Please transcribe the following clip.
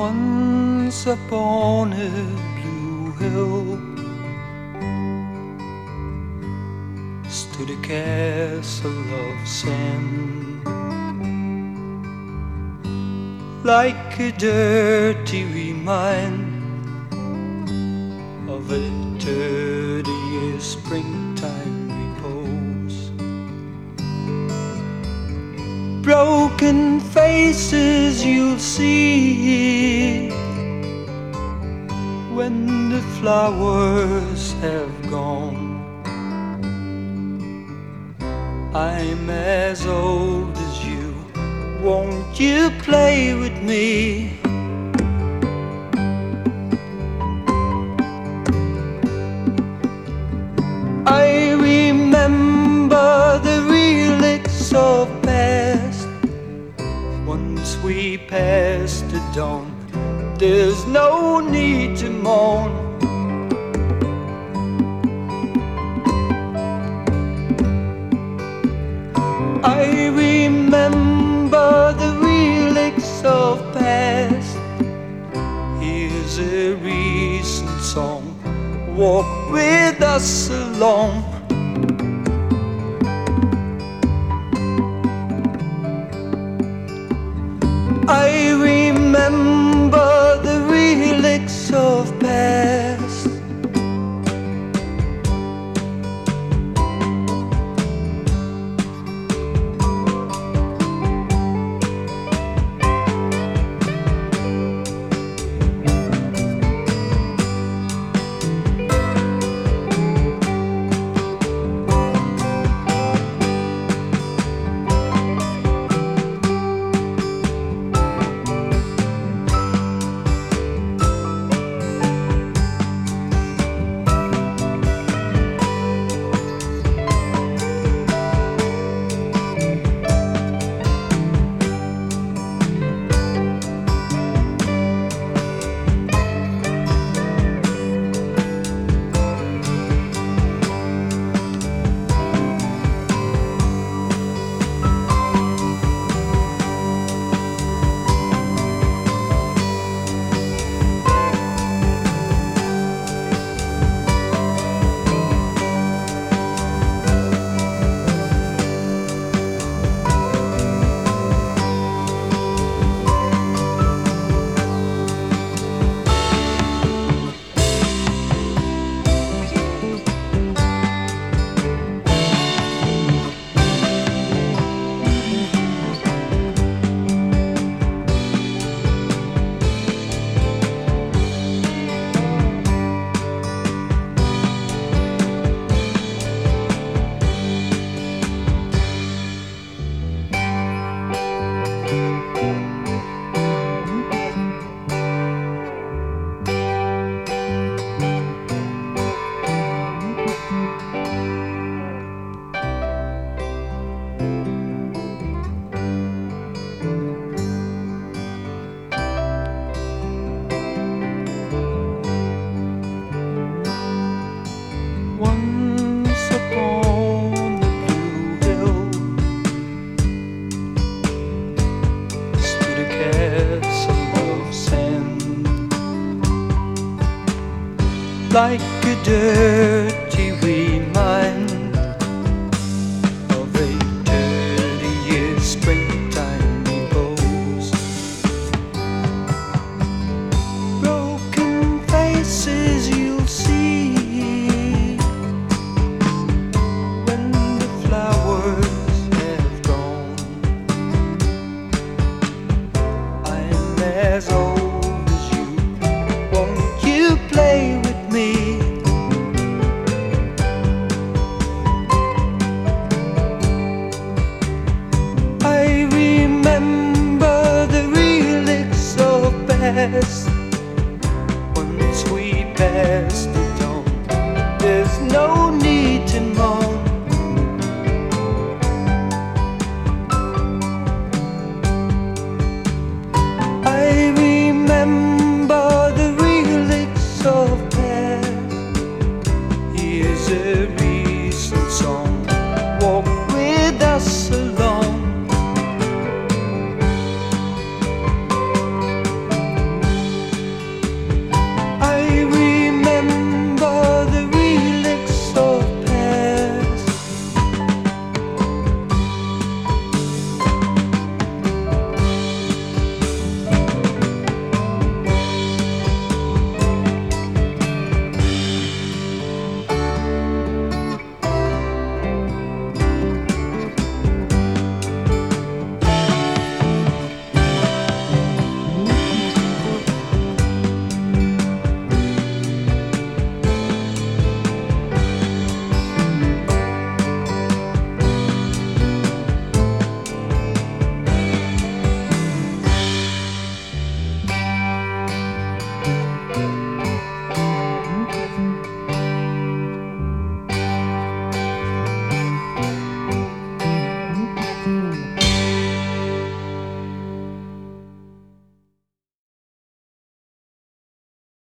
Once upon a blue hill stood a castle of sand, like a dirty remind of a 30-year springtime repose. Broken faces you'll see when the flowers have gone. I'm as old as you, won't you play with me? I remember the relics of past. Once we passed the dawn, there's no need to mourn. I remember the relics of past. Here's a recent song, walk with us along. I remember the relics of past. Once upon the blue hill stood a castle of sand, like a dirty remind of a 30-year springtime repose. Broken faces you'll see as old as you, won't you play with me? I remember the relics of past.